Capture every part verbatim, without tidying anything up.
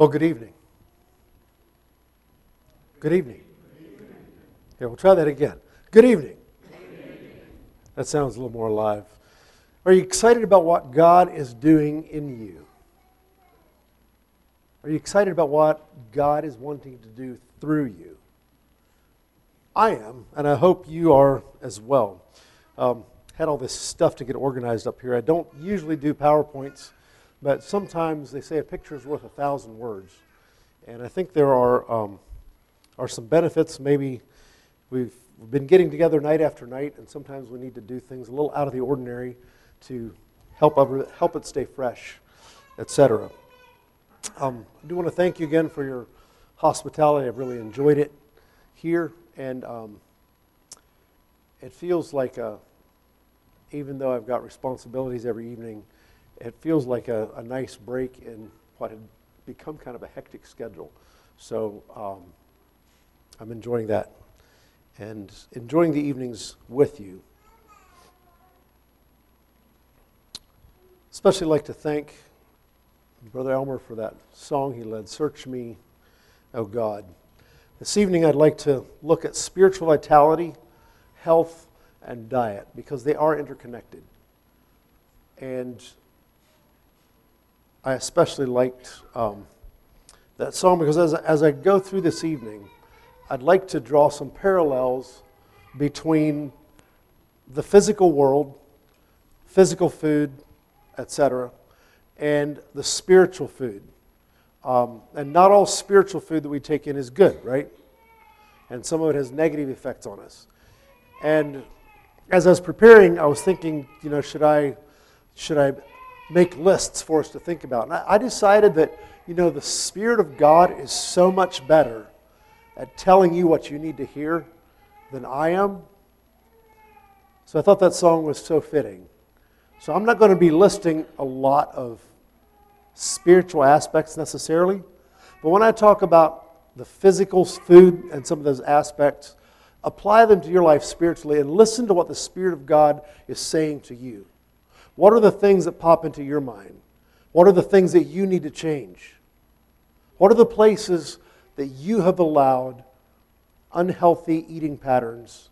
Well, good evening. Good evening. Okay, we'll try that again. Good evening. That sounds a little more alive. Are you excited about what God is doing in you? Are you excited about what God is wanting to do through you? I am, and I hope you are as well. Um, had all this stuff to get organized up here. I don't usually do PowerPoints, but sometimes they say a picture is worth a thousand words. And I think there are um, are some benefits. Maybe we've been getting together night after night, and sometimes we need to do things a little out of the ordinary to help other, help it stay fresh, et cetera. Um, I do want to thank you again for your hospitality. I've really enjoyed it here, and um, it feels like, a, even though I've got responsibilities every evening, it feels like a, a nice break in what had become kind of a hectic schedule. So um, I'm enjoying that and enjoying the evenings with you. Especially like to thank Brother Elmer for that song he led, Search Me, O God. This evening I'd like to look at spiritual vitality, health, and diet, because they are interconnected. And I especially liked um, that song because as, as I go through this evening, I'd like to draw some parallels between the physical world, physical food, et cetera, and the spiritual food. Um, and not all spiritual food that we take in is good, right? And some of it has negative effects on us. And as I was preparing, I was thinking, you know, should I, should I make lists for us to think about? And I, I decided that, you know, the Spirit of God is so much better at telling you what you need to hear than I am. So I thought that song was so fitting. So I'm not going to be listing a lot of spiritual aspects necessarily, but when I talk about the physical food and some of those aspects, apply them to your life spiritually and listen to what the Spirit of God is saying to you. What are the things that pop into your mind? What are the things that you need to change? What are the places that you have allowed unhealthy eating patterns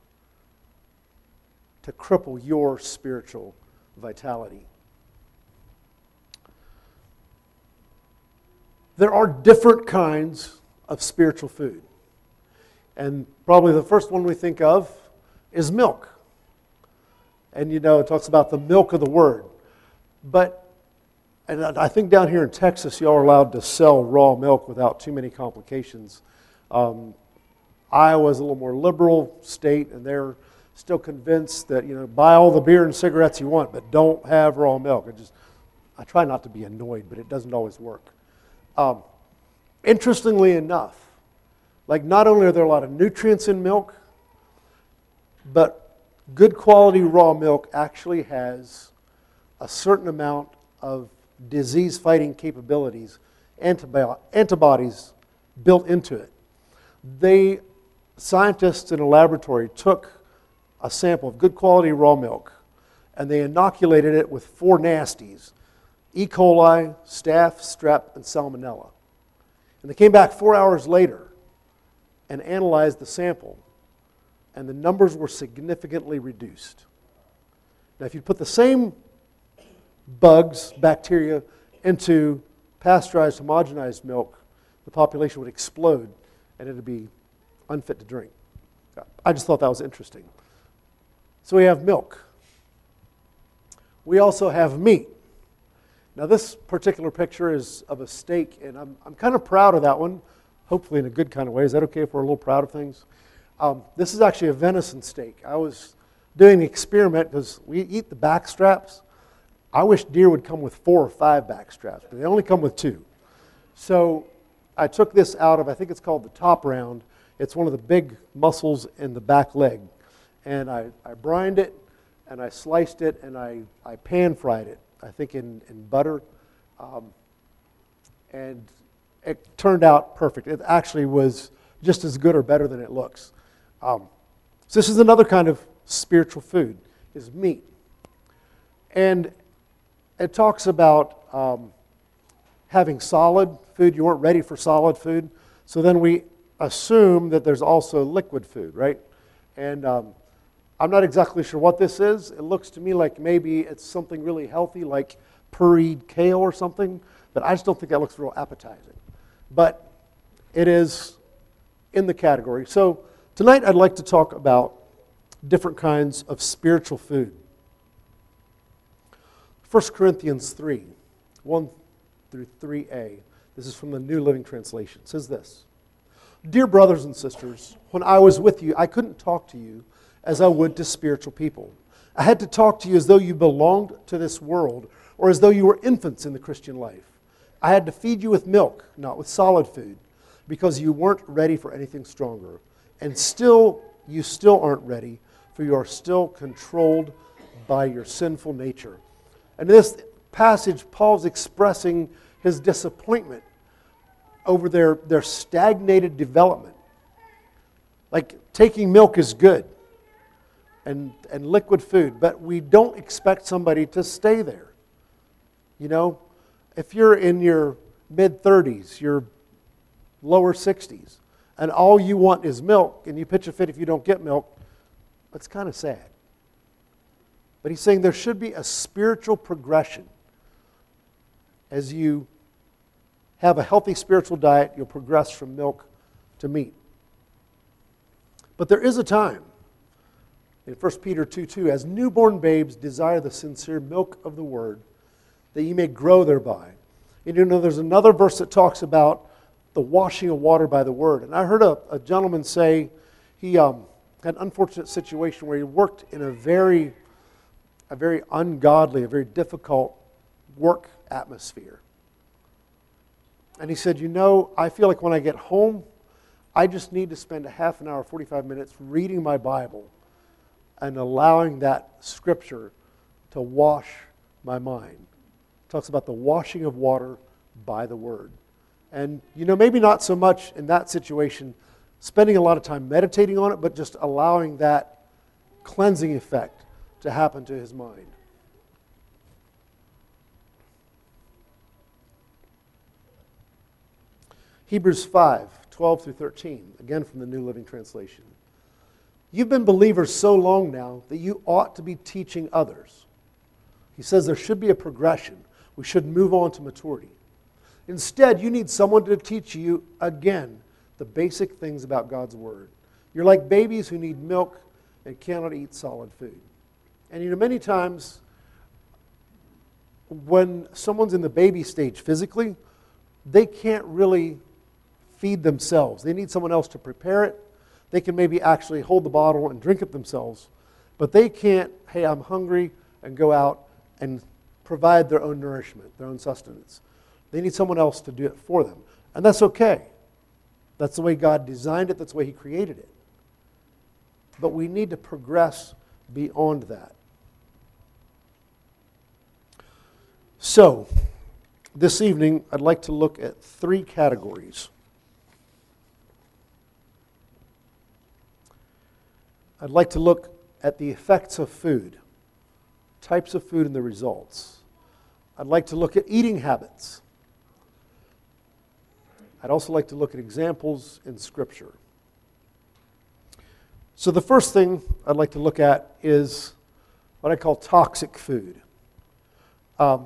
to cripple your spiritual vitality? There are different kinds of spiritual food. And probably the first one we think of is milk. And you know, it talks about the milk of the Word. But, and I think down here in Texas, y'all are allowed to sell raw milk without too many complications. Um, Iowa's a little more liberal state, and they're still convinced that, you know, buy all the beer and cigarettes you want, but don't have raw milk. I just, I try not to be annoyed, but it doesn't always work. Um, interestingly enough, like not only are there a lot of nutrients in milk, but good quality raw milk actually has a certain amount of disease-fighting capabilities, antibi- antibodies built into it. They, scientists in a laboratory took a sample of good quality raw milk and they inoculated it with four nasties: E. coli, staph, strep, and salmonella. And they came back four hours later and analyzed the sample, and the numbers were significantly reduced. Now, if you put the same bugs, bacteria, into pasteurized, homogenized milk, the population would explode, and it would be unfit to drink. I just thought that was interesting. So we have milk. We also have meat. Now, this particular picture is of a steak, and I'm, I'm kind of proud of that one, hopefully in a good kind of way. Is that okay if we're a little proud of things? Um, this is actually a venison steak. I was doing an experiment because we eat the back straps. I wish deer would come with four or five back straps, but they only come with two. So I took this out of, I think it's called the top round. It's one of the big muscles in the back leg. And I, I brined it, and I sliced it, and I, I pan-fried it, I think in, in butter. Um, and it turned out perfect. It actually was just as good or better than it looks. Um, so this is another kind of spiritual food, is meat. And it talks about um, having solid food. You weren't ready for solid food. So then we assume that there's also liquid food, right? And um, I'm not exactly sure what this is. It looks to me like maybe it's something really healthy like pureed kale or something, but I just don't think that looks real appetizing. But it is in the category. So tonight I'd like to talk about different kinds of spiritual food. First Corinthians three, one through three a. This is from the New Living Translation. It says this: Dear brothers and sisters, when I was with you, I couldn't talk to you as I would to spiritual people. I had to talk to you as though you belonged to this world, or as though you were infants in the Christian life. I had to feed you with milk, not with solid food, because you weren't ready for anything stronger. And still, you still aren't ready, for you are still controlled by your sinful nature. And in this passage, Paul's expressing his disappointment over their, their stagnated development. Like, taking milk is good and, and liquid food, but we don't expect somebody to stay there. You know, if you're in your mid-thirties, your lower sixties, and all you want is milk, and you pitch a fit if you don't get milk, that's kind of sad. But he's saying there should be a spiritual progression. As you have a healthy spiritual diet, you'll progress from milk to meat. But there is a time, in First Peter two two, as newborn babes desire the sincere milk of the word, that ye may grow thereby. And you know, there's another verse that talks about the washing of water by the word. And I heard a, a gentleman say he um, had an unfortunate situation where he worked in a very, a very ungodly, a very difficult work atmosphere. And he said, you know, I feel like when I get home, I just need to spend a half an hour, forty-five minutes reading my Bible and allowing that scripture to wash my mind. It talks about the washing of water by the word. And, you know, maybe not so much in that situation, spending a lot of time meditating on it, but just allowing that cleansing effect to happen to his mind. Hebrews five, twelve through thirteen, again from the New Living Translation. You've been believers so long now that you ought to be teaching others. He says there should be a progression. We should move on to maturity. Instead, you need someone to teach you, again, the basic things about God's Word. You're like babies who need milk and cannot eat solid food. And you know, many times when someone's in the baby stage physically, they can't really feed themselves. They need someone else to prepare it. They can maybe actually hold the bottle and drink it themselves, but they can't, hey, I'm hungry, and go out and provide their own nourishment, their own sustenance. They need someone else to do it for them. And that's okay. That's the way God designed it. That's the way He created it. But we need to progress beyond that. So, this evening, I'd like to look at three categories. I'd like to look at the effects of food, types of food and the results. I'd like to look at eating habits. I'd also like to look at examples in Scripture. So the first thing I'd like to look at is what I call toxic food. Um,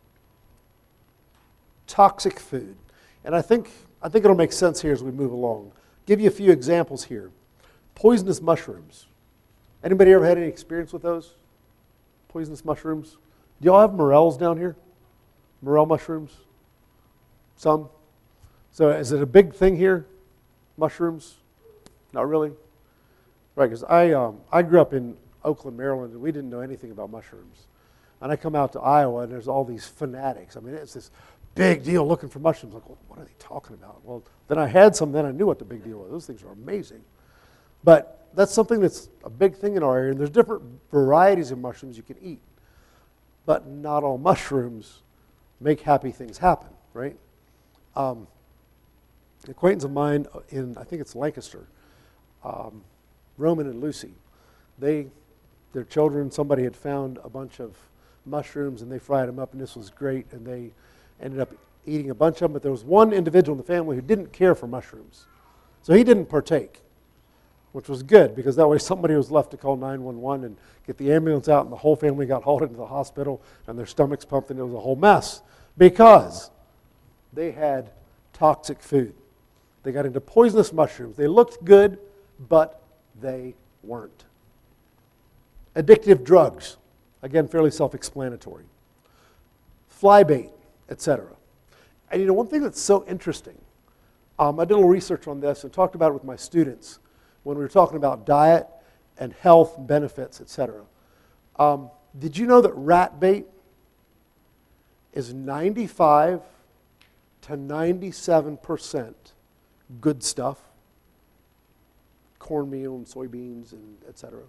toxic food. And I think, I think it'll make sense here as we move along. Give you a few examples here. Poisonous mushrooms. Anybody ever had any experience with those? Poisonous mushrooms? Do y'all have morels down here? Morel mushrooms? Some? So is it a big thing here? Mushrooms? Not really? Right, because I, um, I grew up in Oakland, Maryland, and we didn't know anything about mushrooms. And I come out to Iowa, and there's all these fanatics. I mean, it's this big deal looking for mushrooms. Like, well, what are they talking about? Well, then I had some, then I knew what the big deal was. Those things are amazing. But that's something that's a big thing in our area. And there's different varieties of mushrooms you can eat. But not all mushrooms make happy things happen, right? Um, an acquaintance of mine in, I think it's Lancaster, um, Roman and Lucy, they, their children, somebody had found a bunch of mushrooms and they fried them up, and this was great, and they ended up eating a bunch of them, but there was one individual in the family who didn't care for mushrooms. So he didn't partake, which was good, because that way somebody was left to call nine one one and get the ambulance out, and the whole family got hauled into the hospital, and their stomachs pumped, and it was a whole mess, because they had toxic food. They got into poisonous mushrooms. They looked good, but they weren't. Addictive drugs, again, fairly self-explanatory. Fly bait, et cetera. And you know, one thing that's so interesting, um, I did a little research on this and talked about it with my students when we were talking about diet and health benefits, et cetera. Um, did you know that rat bait is ninety-five to ninety-seven percent good stuff? Cornmeal and soybeans and et cetera.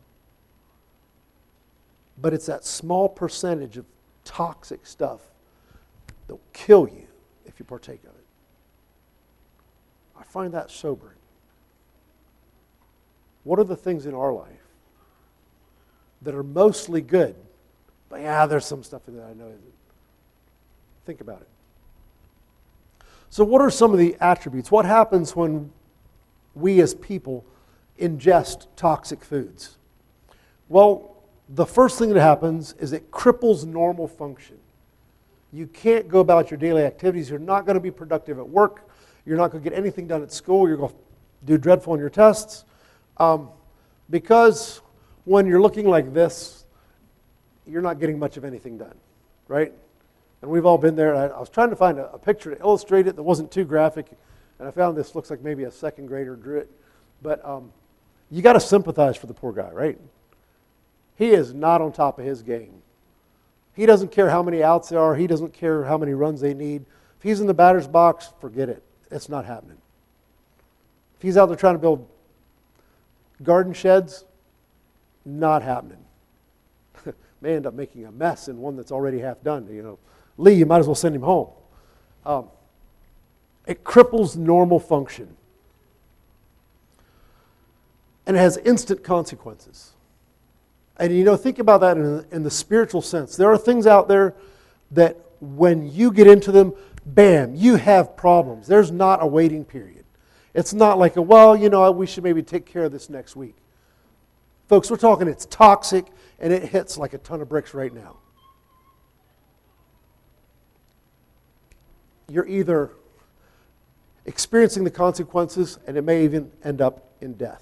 But it's that small percentage of toxic stuff that will kill you if you partake of it. I find that sobering. What are the things in our life that are mostly good, but yeah, there's some stuff in there I know isn't? Think about it. So what are some of the attributes? What happens when we as people ingest toxic foods? Well, the first thing that happens is it cripples normal function. You can't go about your daily activities. You're not going to be productive at work. You're not going to get anything done at school. You're going to do dreadful on your tests. Um, because when you're looking like this, you're not getting much of anything done, right? And we've all been there. I, I was trying to find a, a picture to illustrate it that wasn't too graphic, and I found this looks like maybe a second grader drew it. But um, you got to sympathize for the poor guy, right? He is not on top of his game. He doesn't care how many outs there are. He doesn't care how many runs they need. If he's in the batter's box, forget it. It's not happening. If he's out there trying to build garden sheds, not happening. May end up making a mess in one that's already half done. You know, Lee, you might as well send him home. Um, it cripples normal function. And it has instant consequences. And you know, think about that in, in the spiritual sense. There are things out there that when you get into them, bam, you have problems. There's not a waiting period. It's not like, a, well, you know, we should maybe take care of this next week. Folks, we're talking it's toxic and it hits like a ton of bricks right now. You're either experiencing the consequences and it may even end up in death.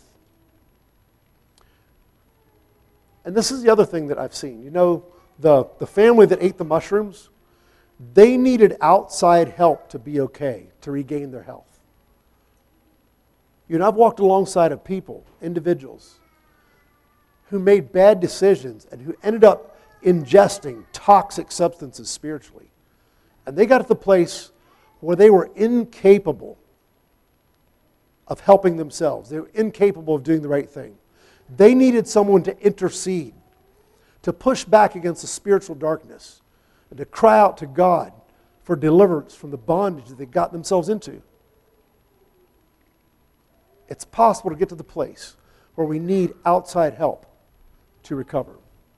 And this is the other thing that I've seen. You know, the, the family that ate the mushrooms, they needed outside help to be okay, to regain their health. You know, I've walked alongside of people, individuals, who made bad decisions and who ended up ingesting toxic substances spiritually. And they got to the place where they were incapable of helping themselves. They were incapable of doing the right thing. They needed someone to intercede, to push back against the spiritual darkness, and to cry out to God for deliverance from the bondage that they got themselves into. It's possible to get to the place where we need outside help to recover.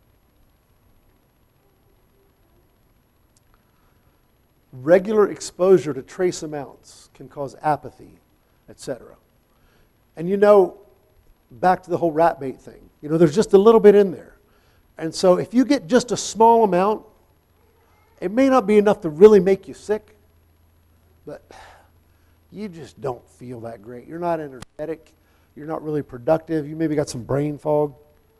Regular exposure to trace amounts can cause apathy, et cetera. And you know, back to the whole rat bait thing. You know, there's just a little bit in there. And so if you get just a small amount, it may not be enough to really make you sick, but you just don't feel that great. You're not energetic. You're not really productive. You maybe got some brain fog.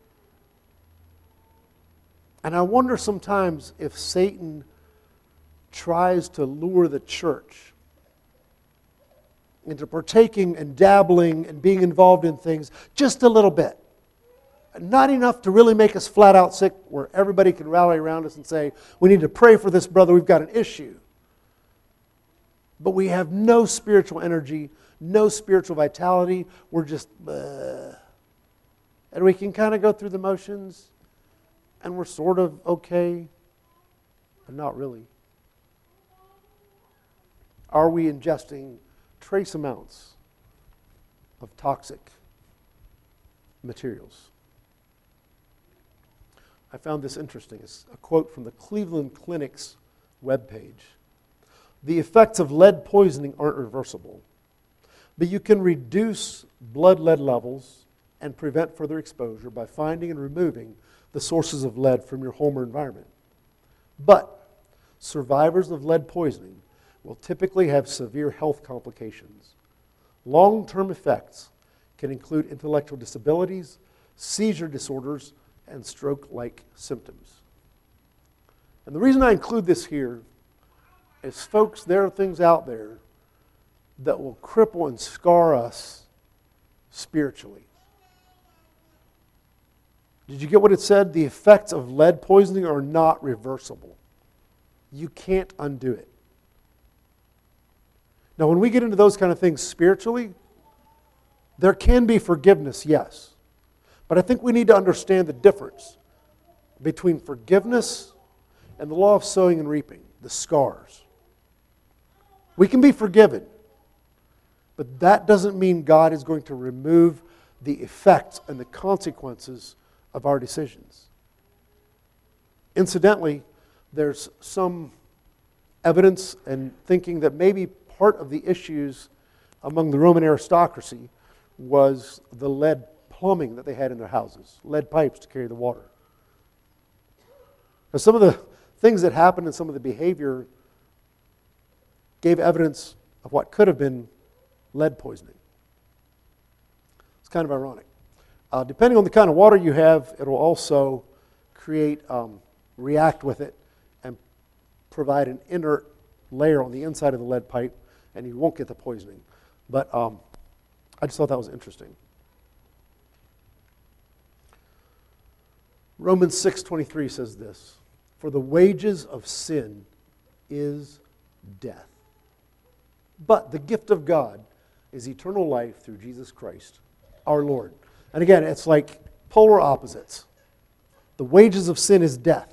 And I wonder sometimes if Satan tries to lure the church into partaking and dabbling and being involved in things just a little bit. Not enough to really make us flat out sick where everybody can rally around us and say, we need to pray for this brother, we've got an issue. But we have no spiritual energy, no spiritual vitality. We're just, uh, and we can kind of go through the motions and we're sort of okay, but not really. Are we ingesting trace amounts of toxic materials? I found this interesting. It's a quote from the Cleveland Clinic's webpage. The effects of lead poisoning aren't reversible, but you can reduce blood lead levels and prevent further exposure by finding and removing the sources of lead from your home or environment. But survivors of lead poisoning will typically have severe health complications. Long-term effects can include intellectual disabilities, seizure disorders, and stroke-like symptoms. And the reason I include this here is, folks, there are things out there that will cripple and scar us spiritually. Did you get what it said? The effects of lead poisoning are not reversible. You can't undo it. Now, when we get into those kind of things spiritually, there can be forgiveness, yes. But I think we need to understand the difference between forgiveness and the law of sowing and reaping, the scars. We can be forgiven, but that doesn't mean God is going to remove the effects and the consequences of our decisions. Incidentally, there's some evidence and thinking that maybe part of the issues among the Roman aristocracy was the lead plumbing that they had in their houses, lead pipes to carry the water. Now, some of the things that happened and some of the behavior gave evidence of what could have been lead poisoning. It's kind of ironic. Uh, depending on the kind of water you have, it will also create, um, react with it and provide an inert layer on the inside of the lead pipe, and you won't get the poisoning. But um, I just thought that was interesting. Romans six twenty-three says this, "For the wages of sin is death. But the gift of God is eternal life through Jesus Christ, our Lord." And again, it's like polar opposites. The wages of sin is death.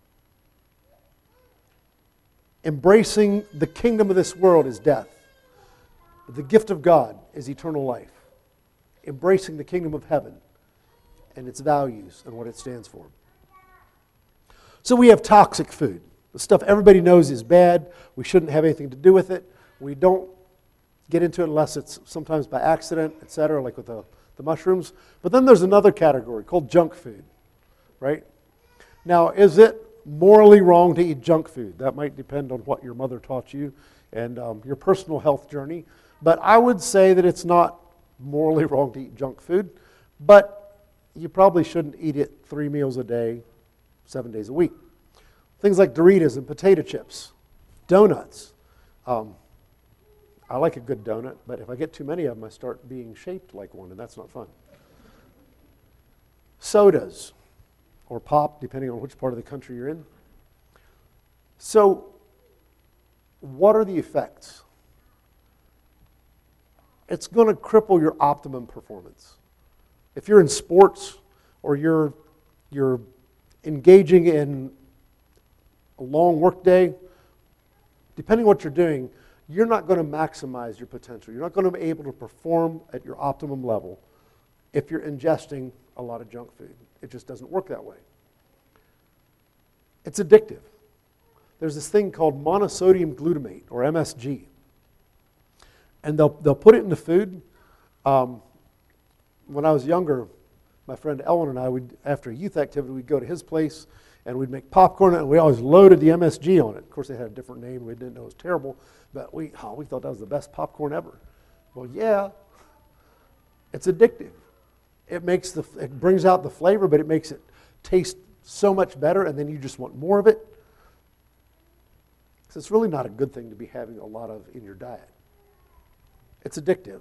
Embracing the kingdom of this world is death. But the gift of God is eternal life. Embracing the kingdom of heaven and its values and what it stands for. So we have toxic food. The stuff everybody knows is bad. We shouldn't have anything to do with it. We don't get into it unless it's sometimes by accident, et cetera, like with the, the mushrooms. But then there's another category called junk food, right? Now, is it morally wrong to eat junk food? That might depend on what your mother taught you and um, your personal health journey. But I would say that it's not morally wrong to eat junk food, but you probably shouldn't eat it three meals a day, seven days a week. Things like Doritos and potato chips, donuts. Um, I like a good donut, but if I get too many of them, I start being shaped like one, and that's not fun. Sodas, or pop, depending on which part of the country you're in. So, what are the effects? It's going to cripple your optimum performance. If you're in sports or you're you're engaging in a long work day, depending on what you're doing, you're not going to maximize your potential. You're not going to be able to perform at your optimum level if you're ingesting a lot of junk food. It just doesn't work that way. It's addictive. There's this thing called monosodium glutamate, or M S G. And they'll they'll put it in the food. Um, when I was younger, my friend Ellen and I, would after a youth activity, we'd go to his place and we'd make popcorn, and we always loaded the M S G on it. Of course, they had a different name. We didn't know it was terrible, but we oh, we thought that was the best popcorn ever. Well, yeah, it's addictive. It makes the it brings out the flavor, but it makes it taste so much better, and then you just want more of it. So it's really not a good thing to be having a lot of in your diet. It's addictive.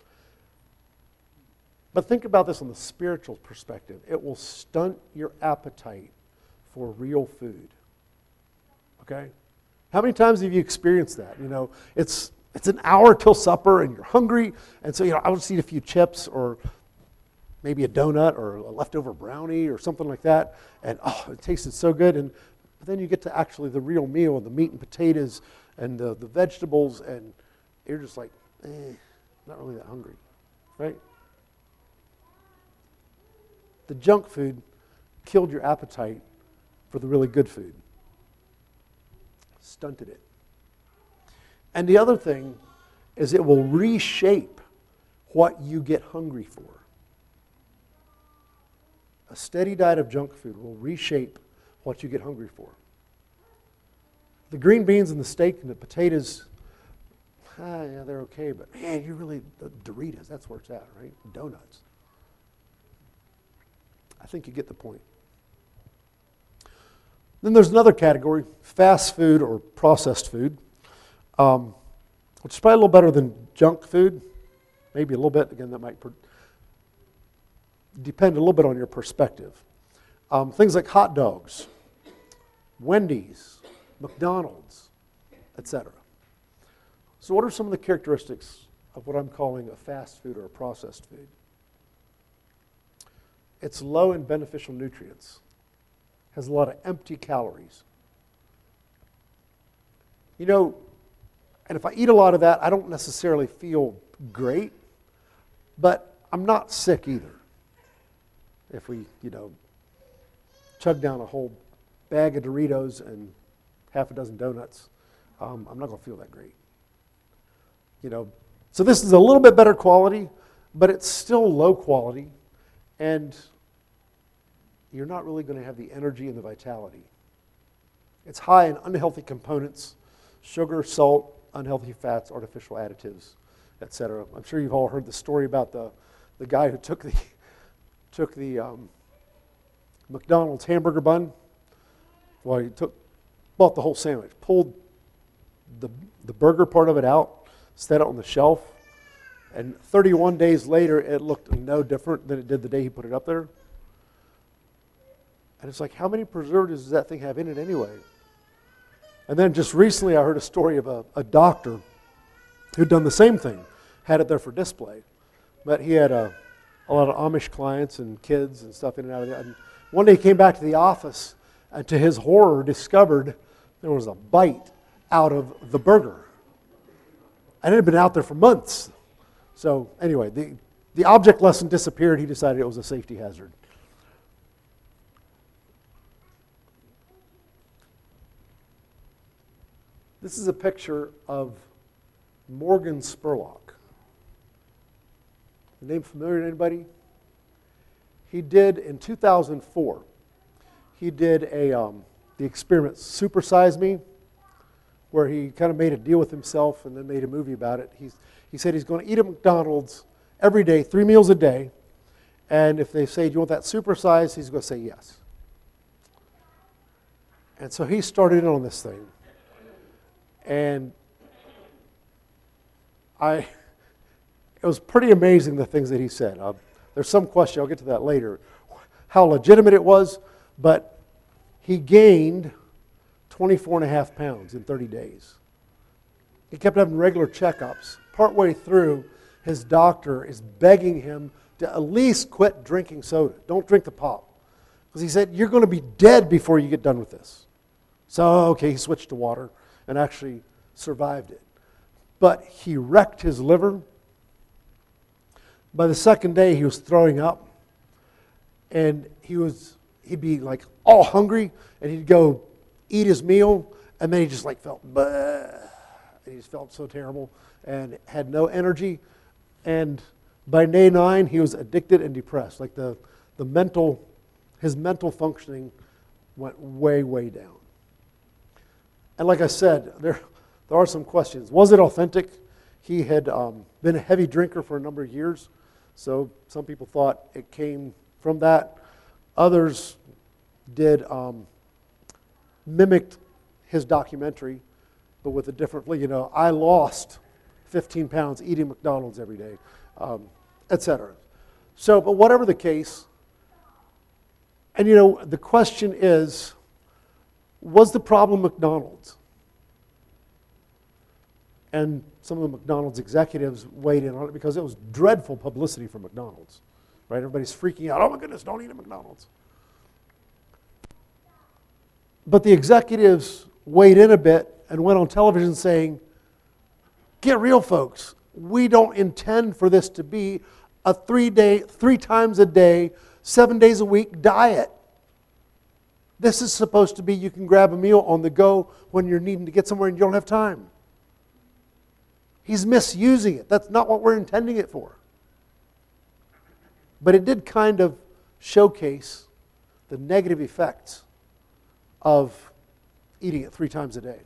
But think about this on the spiritual perspective. It will stunt your appetite for real food. Okay? How many times have you experienced that? You know, it's it's an hour till supper and you're hungry, and so you know, I would just eat a few chips or maybe a donut or a leftover brownie or something like that, and oh, it tasted so good. And but then you get to actually the real meal, and the meat and potatoes and the, the vegetables, and you're just like, eh, not really that hungry, right? The junk food killed your appetite for the really good food. Stunted it. And the other thing is it will reshape what you get hungry for. A steady diet of junk food will reshape what you get hungry for. The green beans and the steak and the potatoes, ah, yeah, they're okay, but man, you really, the Doritos, that's where it's at, right? Donuts. I think you get the point. Then there's another category, fast food or processed food, um, which is probably a little better than junk food. Maybe a little bit. Again, that might per- depend a little bit on your perspective. Um, things like hot dogs, Wendy's, McDonald's, et cetera. So what are some of the characteristics of what I'm calling a fast food or a processed food? It's low in beneficial nutrients. Has a lot of empty calories. You know, and if I eat a lot of that, I don't necessarily feel great, but I'm not sick either. If we, you know, chug down a whole bag of Doritos and half a dozen donuts, um, I'm not going to feel that great. You know, so this is a little bit better quality, but it's still low quality, and you're not really going to have the energy and the vitality. It's high in unhealthy components, sugar, salt, unhealthy fats, artificial additives, et cetera. I'm sure you've all heard the story about the, the guy who took the took the um, McDonald's hamburger bun. Well, he took bought the whole sandwich, pulled the the burger part of it out, set it on the shelf, and thirty-one days later, it looked no different than it did the day he put it up there. And it's like, how many preservatives does that thing have in it anyway? And then just recently I heard a story of a, a doctor who'd done the same thing, had it there for display. But he had a, a lot of Amish clients and kids and stuff in and out of there. And one day he came back to the office and to his horror discovered there was a bite out of the burger. And it had been out there for months. So anyway, the, the object lesson disappeared. He decided it was a safety hazard. This is a picture of Morgan Spurlock. The name familiar to anybody? He did, in two thousand four, he did a um, the experiment Super Size Me, where he kind of made a deal with himself and then made a movie about it. He's, he said he's going to eat at McDonald's every day, three meals a day, and if they say, do you want that super size, he's going to say yes. And so he started in on this thing. And I, it was pretty amazing the things that he said. Uh, there's some question, I'll get to that later, how legitimate it was, but he gained twenty-four and a half pounds in thirty days. He kept having regular checkups. Partway through, his doctor is begging him to at least quit drinking soda. Don't drink the pop. Because he said, you're going to be dead before you get done with this. So, okay, he switched to water and actually survived it. But he wrecked his liver. By the second day, he was throwing up. And he was, he'd be like all hungry, and he'd go eat his meal, and then he just like felt, bleh, and he just felt so terrible and had no energy. And by day nine, he was addicted and depressed. Like the, the mental, his mental functioning went way, way down. And like I said, there, there are some questions. Was it authentic? He had um, been a heavy drinker for a number of years, so some people thought it came from that. Others did um, mimicked his documentary, but with a different, you know, I lost fifteen pounds eating McDonald's every day, um, et cetera. So, but whatever the case, and you know, the question is, was the problem McDonald's? And some of the McDonald's executives weighed in on it because it was dreadful publicity for McDonald's, right? Everybody's freaking out. Oh my goodness, don't eat at McDonald's. But the executives weighed in a bit and went on television saying, get real, folks. We don't intend for this to be a three-day, three times a day, seven days a week diet. This is supposed to be you can grab a meal on the go when you're needing to get somewhere and you don't have time. He's misusing it. That's not what we're intending it for. But it did kind of showcase the negative effects of eating it three times a day.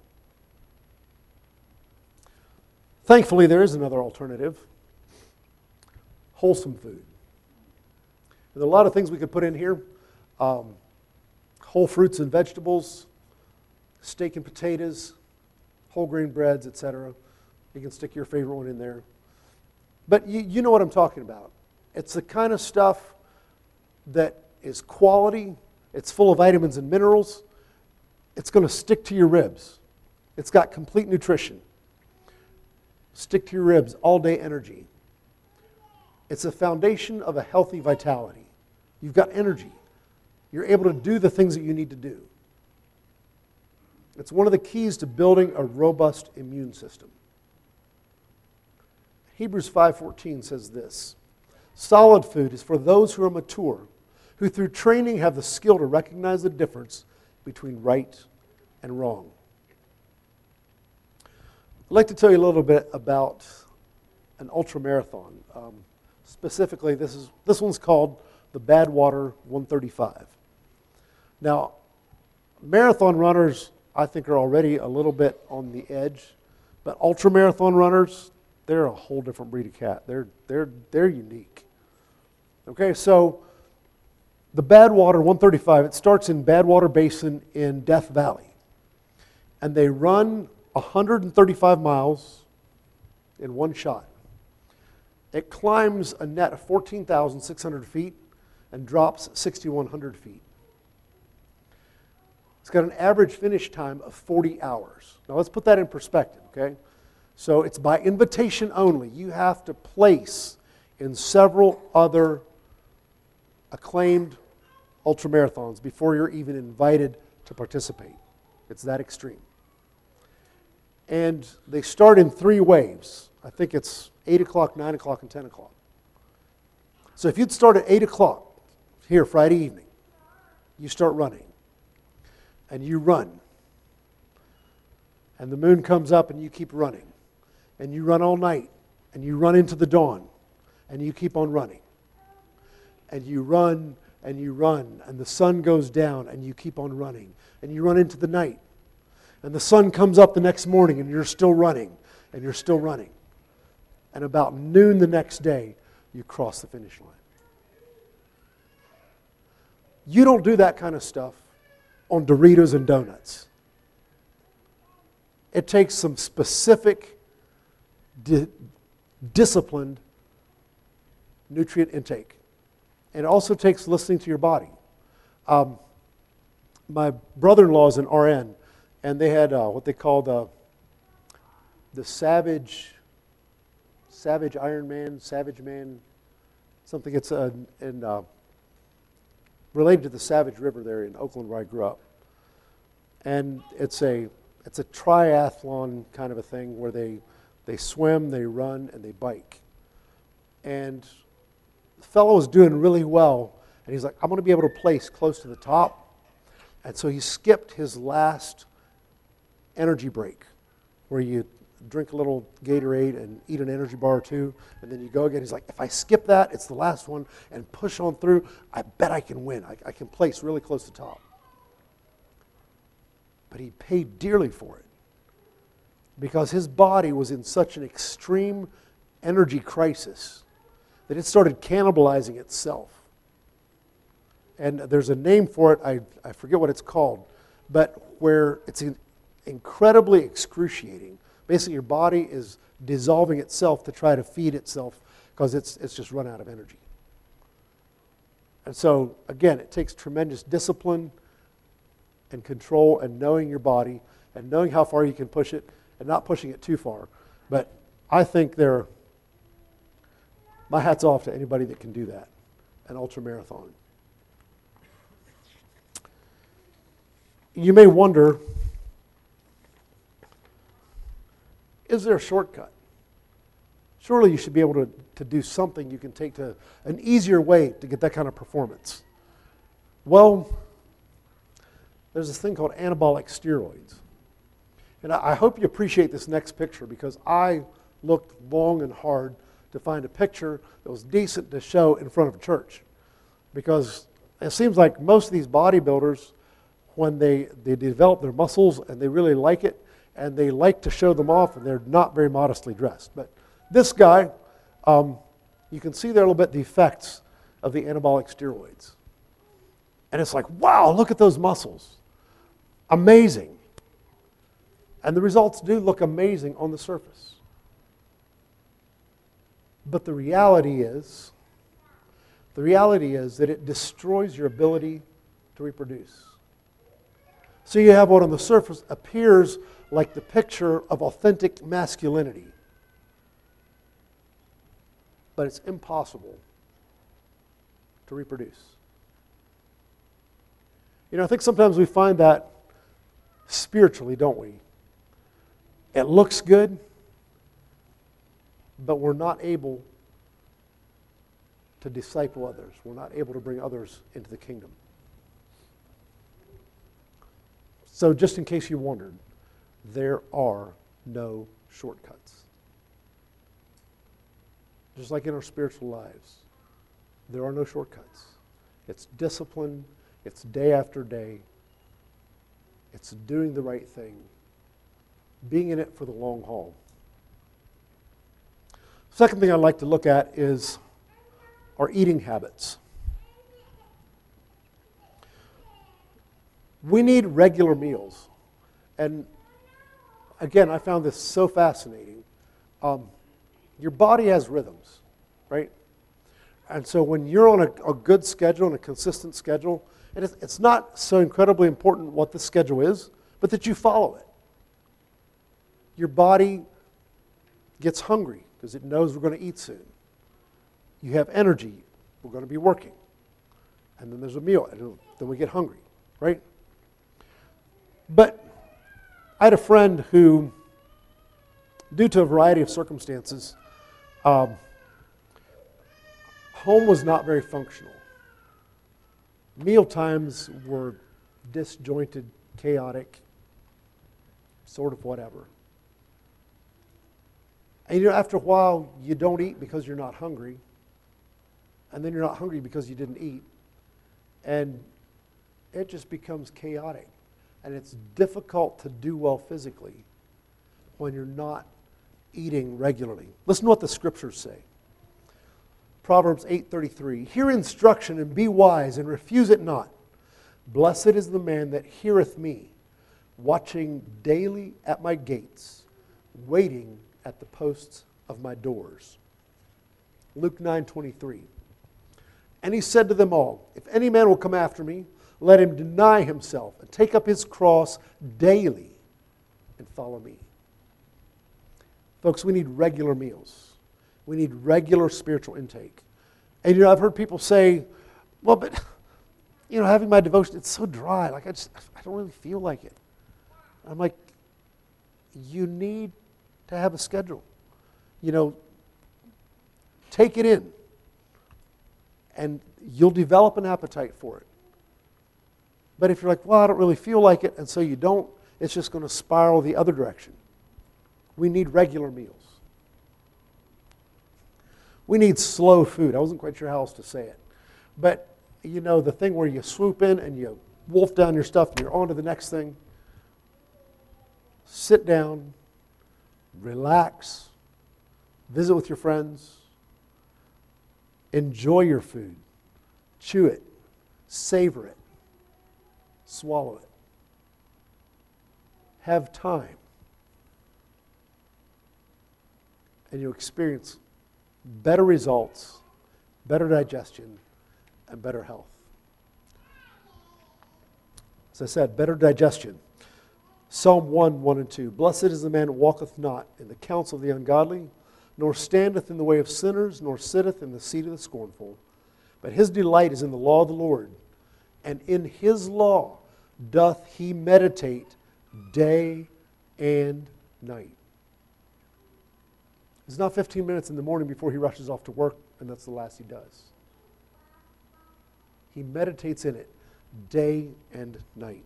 Thankfully, there is another alternative. Wholesome food. There are a lot of things we could put in here. Um, whole fruits and vegetables, steak and potatoes, whole grain breads, et cetera. You can stick your favorite one in there. But you, you know what I'm talking about. It's the kind of stuff that is quality. It's full of vitamins and minerals. It's going to stick to your ribs. It's got complete nutrition. Stick to your ribs, all-day energy. It's the foundation of a healthy vitality. You've got energy. You're able to do the things that you need to do. It's one of the keys to building a robust immune system. Hebrews five fourteen says this, solid food is for those who are mature, who through training have the skill to recognize the difference between right and wrong. I'd like to tell you a little bit about an ultramarathon. Um, specifically, this is this one's called the Badwater one thirty-five. Now, marathon runners, I think, are already a little bit on the edge, but ultramarathon runners, they're a whole different breed of cat. They're they're they're unique. Okay, so the Badwater one thirty-five, it starts in Badwater Basin in Death Valley, and they run one hundred thirty-five miles in one shot. It climbs a net of fourteen thousand six hundred feet and drops six thousand one hundred feet. It's got an average finish time of forty hours. Now let's put that in perspective, okay? So it's by invitation only. You have to place in several other acclaimed ultramarathons before you're even invited to participate. It's that extreme. And they start in three waves. I think it's eight o'clock, nine o'clock, and ten o'clock. So if you'd start at eight o'clock here Friday evening, you start running. And you run. And the moon comes up and you keep running. And you run all night. And you run into the dawn. And you keep on running. And you run and you run. And the sun goes down and you keep on running. And you run into the night. And the sun comes up the next morning and you're still running. And you're still running. And about noon the next day, you cross the finish line. You don't do that kind of stuff on Doritos and donuts. It takes some specific, di- disciplined nutrient intake. And it also takes listening to your body. Um, my brother-in-law is an R N, and they had uh, what they call the, the Savage, Savage Iron Man, Savage Man, something. It's uh, in, uh, related to the Savage River there in Oakland where I grew up. And it's a it's a triathlon kind of a thing where they they swim, they run, and they bike. And the fellow was doing really well, and he's like, I'm going to be able to place close to the top. And so he skipped his last energy break, where you drink a little Gatorade and eat an energy bar or two, and then you go again. He's like, if I skip that, it's the last one, and push on through, I bet I can win. I, I can place really close to the top. But he paid dearly for it because his body was in such an extreme energy crisis that it started cannibalizing itself. And there's a name for it, I, I forget what it's called, but where it's in, incredibly excruciating. Basically, your body is dissolving itself to try to feed itself because it's it's just run out of energy. And so, again, it takes tremendous discipline and control and knowing your body and knowing how far you can push it and not pushing it too far. But I think there, my hat's off to anybody that can do that, an ultramarathon. You may wonder, is there a shortcut? Surely you should be able to, to do something you can take to an easier way to get that kind of performance. Well, there's this thing called anabolic steroids. And I, I hope you appreciate this next picture because I looked long and hard to find a picture that was decent to show in front of a church. Because it seems like most of these bodybuilders, when they, they develop their muscles and they really like it, and they like to show them off, and they're not very modestly dressed. But this guy, um, you can see there a little bit the effects of the anabolic steroids. And it's like, wow, look at those muscles. Amazing. And the results do look amazing on the surface. But the reality is, the reality is that it destroys your ability to reproduce. So you have what on the surface appears like the picture of authentic masculinity. But it's impossible to reproduce. You know, I think sometimes we find that spiritually, don't we? It looks good, but we're not able to disciple others. We're not able to bring others into the kingdom. So just in case you wondered, there are no shortcuts. Just like in our spiritual lives, there are no shortcuts. It's discipline, it's day after day, it's doing the right thing, being in it for the long haul. Second thing I'd like to look at is our eating habits. We need regular meals. And again, I found this so fascinating. Um, your body has rhythms, right? And so when you're on a, a good schedule and a consistent schedule, and it's, it's not so incredibly important what the schedule is, but that you follow it. Your body gets hungry because it knows we're going to eat soon. You have energy, we're going to be working. And then there's a meal, and then we get hungry, right? But I had a friend who, due to a variety of circumstances, um, home was not very functional. Meal times were disjointed, chaotic, sort of whatever. And you know, after a while, you don't eat because you're not hungry. And then you're not hungry because you didn't eat. And it just becomes chaotic. And it's difficult to do well physically when you're not eating regularly. Listen to what the scriptures say. Proverbs eight thirty-three, hear instruction and be wise and refuse it not. Blessed is the man that heareth me, watching daily at my gates, waiting at the posts of my doors. Luke nine twenty-three. And he said to them all, if any man will come after me, let him deny himself and take up his cross daily and follow me. Folks, we need regular meals. We need regular spiritual intake. And, you know, I've heard people say, well, but, you know, having my devotion, it's so dry. Like, I just, I don't really feel like it. I'm like, you need to have a schedule. You know, take it in. And you'll develop an appetite for it. But if you're like, well, I don't really feel like it, and so you don't, it's just going to spiral the other direction. We need regular meals. We need slow food. I wasn't quite sure how else to say it. But, you know, the thing where you swoop in and you wolf down your stuff and you're on to the next thing. Sit down, relax, visit with your friends, enjoy your food, chew it, savor it, swallow it. Have time. And you experience better results, better digestion, and better health. As I said, better digestion. Psalm one, one and two. Blessed is the man that walketh not in the counsel of the ungodly, nor standeth in the way of sinners, nor sitteth in the seat of the scornful. But his delight is in the law of the Lord, and in his law doth he meditate day and night. It's not fifteen minutes in the morning before he rushes off to work, and that's the last he does. He meditates in it day and night.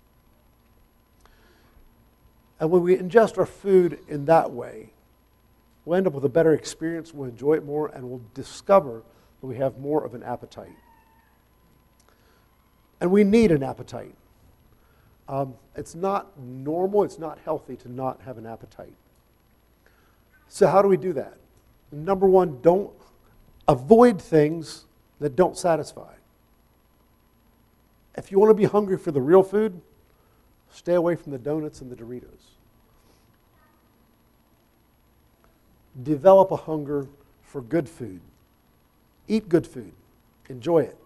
And when we ingest our food in that way, We'll end up with a better experience, we'll enjoy it more, and we'll discover that we have more of an appetite. And we need an appetite. Um, it's not normal, it's not healthy to not have an appetite. So how do we do that? Number one, don't avoid things that don't satisfy. If you want to be hungry for the real food, stay away from the donuts and the Doritos. Develop a hunger for good food. Eat good food. Enjoy it.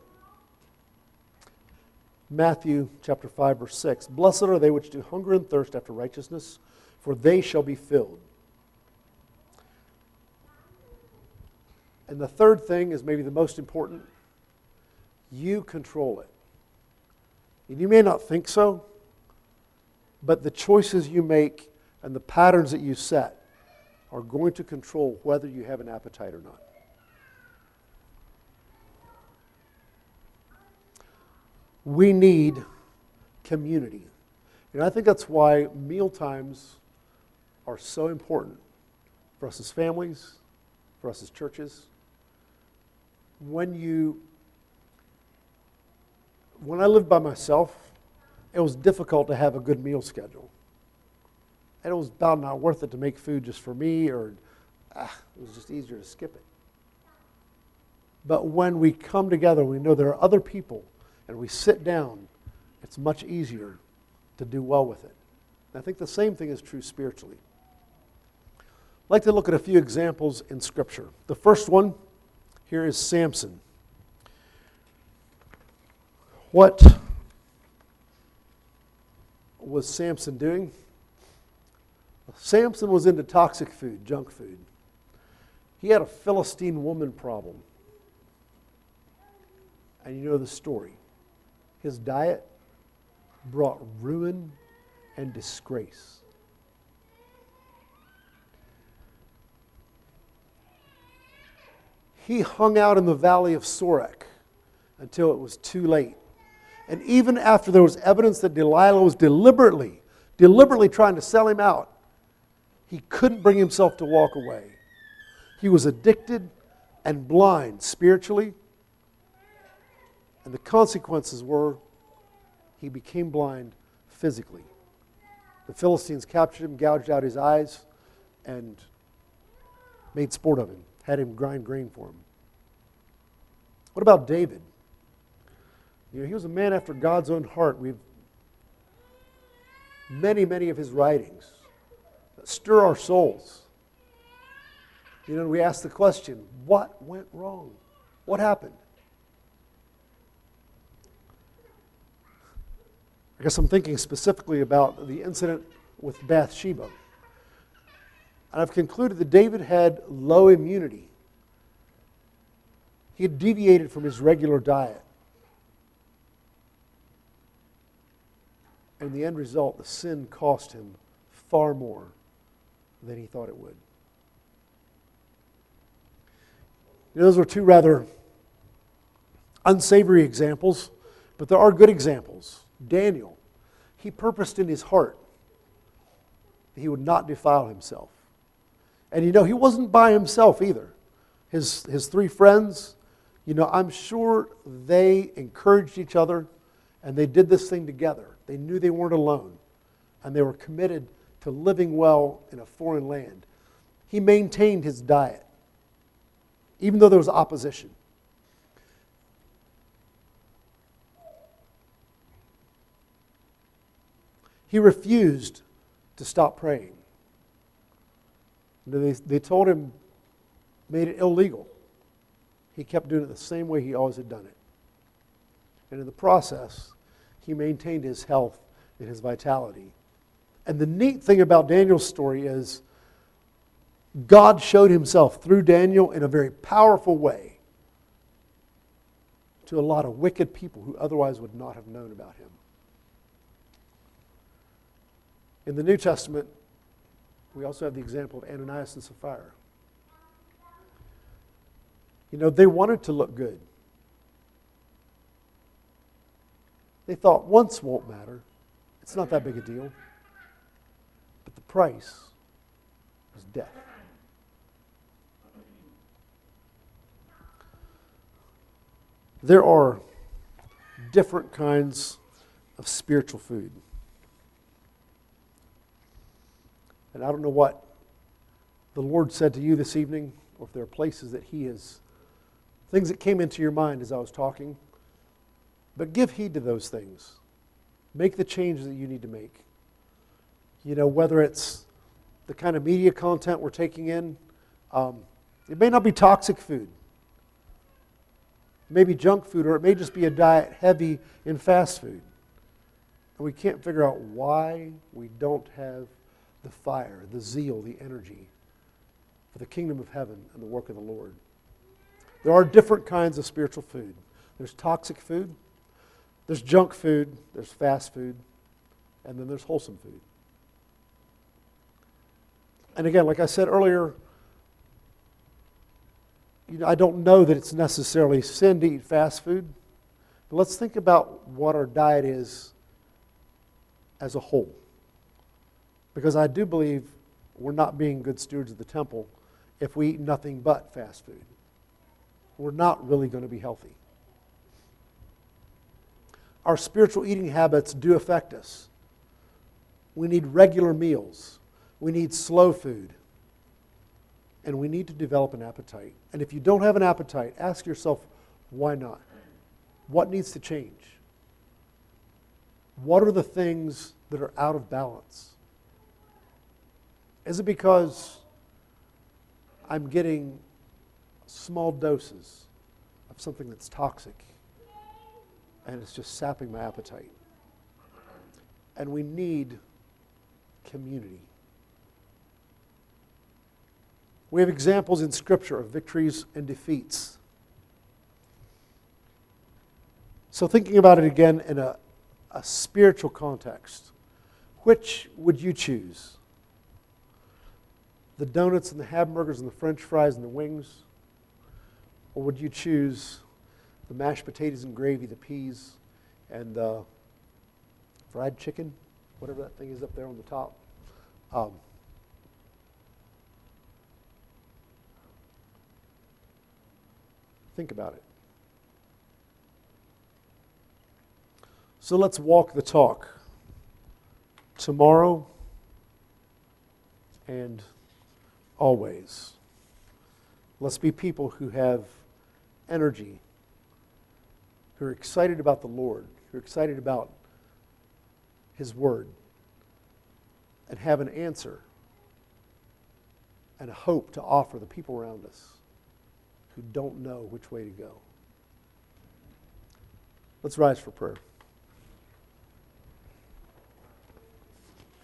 Matthew chapter five, verse six. Blessed are they which do hunger and thirst after righteousness, for they shall be filled. And the third thing is maybe the most important. You control it. And you may not think so, but the choices you make and the patterns that you set are going to control whether you have an appetite or not. We need community. And I think that's why meal times are so important for us as families, for us as churches. When you, when I lived by myself, it was difficult to have a good meal schedule. And it was about not worth it to make food just for me, or ah, it was just easier to skip it. But when we come together, we know there are other people, and we sit down, it's much easier to do well with it. And I think the same thing is true spiritually. I'd like to look at a few examples in Scripture. The first one here is Samson. What was Samson doing? Samson was into toxic food, junk food. He had a Philistine woman problem. And you know the story. His diet brought ruin and disgrace. He hung out in the valley of Sorek until it was too late. And even after there was evidence that Delilah was deliberately, deliberately trying to sell him out, he couldn't bring himself to walk away. He was addicted and blind spiritually. And the consequences were he became blind physically. The Philistines captured him, gouged out his eyes, and made sport of him, had him grind grain for him. What about David? You know, he was a man after God's own heart. We've many, many of his writings that stir our souls. You know, we ask the question, what went wrong? What happened? I guess I'm thinking specifically about the incident with Bathsheba. And I've concluded that David had low immunity. He had deviated from his regular diet. And the end result, the sin cost him far more than he thought it would. You know, those were two rather unsavory examples, but there are good examples. Daniel, he purposed in his heart that he would not defile himself. And you know, he wasn't by himself either. His, his three friends, you know, I'm sure they encouraged each other and they did this thing together. They knew they weren't alone and they were committed to living well in a foreign land. He maintained his diet, even though there was opposition. He refused to stop praying. They, they told him, made it illegal. He kept doing it the same way he always had done it. And in the process, he maintained his health and his vitality. And the neat thing about Daniel's story is God showed himself through Daniel in a very powerful way to a lot of wicked people who otherwise would not have known about him. In the New Testament, we also have the example of Ananias and Sapphira. You know, they wanted to look good. They thought once won't matter. It's not that big a deal. But the price was death. there are different kinds of spiritual food. And I don't know what the Lord said to you this evening, or if there are places that He has, things that came into your mind as I was talking. But give heed to those things. Make the changes that you need to make. You know, whether it's the kind of media content we're taking in, um, it may not be toxic food. It may be junk food, or it may just be a diet heavy in fast food. And we can't figure out why we don't have the fire, the zeal, the energy for the kingdom of heaven and the work of the Lord. There are different kinds of spiritual food. There's toxic food, there's junk food, there's fast food, and then there's wholesome food. And again, like I said earlier, you know, I don't know that it's necessarily sin to eat fast food, but let's think about what our diet is as a whole. Because I do believe we're not being good stewards of the temple if we eat nothing but fast food. We're not really going to be healthy. Our spiritual eating habits do affect us. We need regular meals. We need slow food. And we need to develop an appetite. And if you don't have an appetite, ask yourself, why not? What needs to change? What are the things that are out of balance? Is it because I'm getting small doses of something that's toxic and it's just sapping my appetite? And we need community. We have examples in Scripture of victories and defeats. So thinking about it again in a, a spiritual context, which would you choose? The donuts and the hamburgers and the French fries and the wings? Or would you choose the mashed potatoes and gravy, the peas, and the fried chicken, whatever that thing is up there on the top? Um, think about it. So let's walk the talk tomorrow and always. Let's be people who have energy, who are excited about the Lord, who are excited about His Word, and have an answer and a hope to offer the people around us who don't know which way to go. Let's rise for prayer.